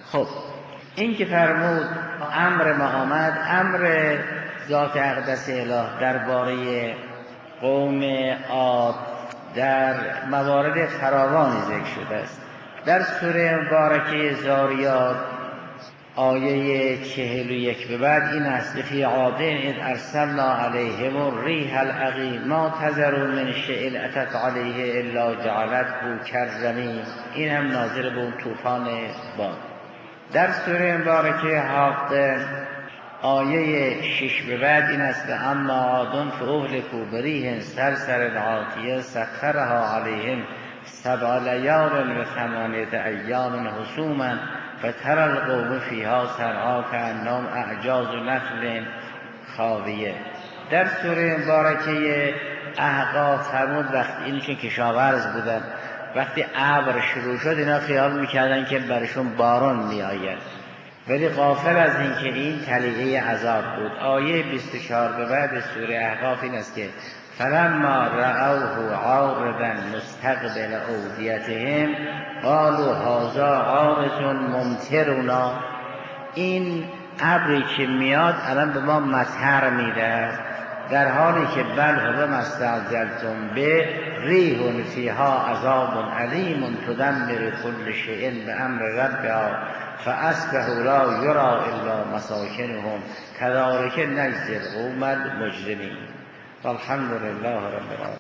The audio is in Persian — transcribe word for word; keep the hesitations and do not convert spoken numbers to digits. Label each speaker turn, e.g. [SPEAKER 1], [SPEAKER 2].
[SPEAKER 1] خب این که فرمود امر ما آمد، امر ذات اقدس اله درباره قوم عاد در موارد فراوانی ذکر شده است. در سوره مبارکه زاریات آیه چهل و یک به بعد این است: فی عادین اذ ارسلنا علیهم الریح العقیم ما تذر من شیء اتت علیه الا جعلته کالرمیم. این هم ناظر به اون طوفان باد. در سوره مبارکه حاقه آیه شش به بعد این است: اما عاد فاهلکوا بریح صرصر عاتیه سخرها علیهم سبع لیال و ثمانیة ایام حسوما فتری القوم فیها صرعا کأنهم اعجاز نخل خاویه. در سوره مبارکه احقاف فرمود وقتی این که کشاورز بودن، وقتی ابر شروع شد اینا خیال میکردن که برشون باران میآید، ولی غافل از این که این طلیعه عذاب بود. آیه بیست و چهار به بعد سوره احقاف این است که فلما رأوه عارضا مستقبل اودیتهم قالوا هذا عارض ممطرنا. این ابری که میاد الان به ما مطر میده، در حالی که بل هو ما استعجلتم به ریح فیها عذاب علیم تدمر کل شیء بامر ربها فاصبحوا لا یری الا مساکنهم کذلک نجزی القوم المجرمین. والحمد لله رب العالمین.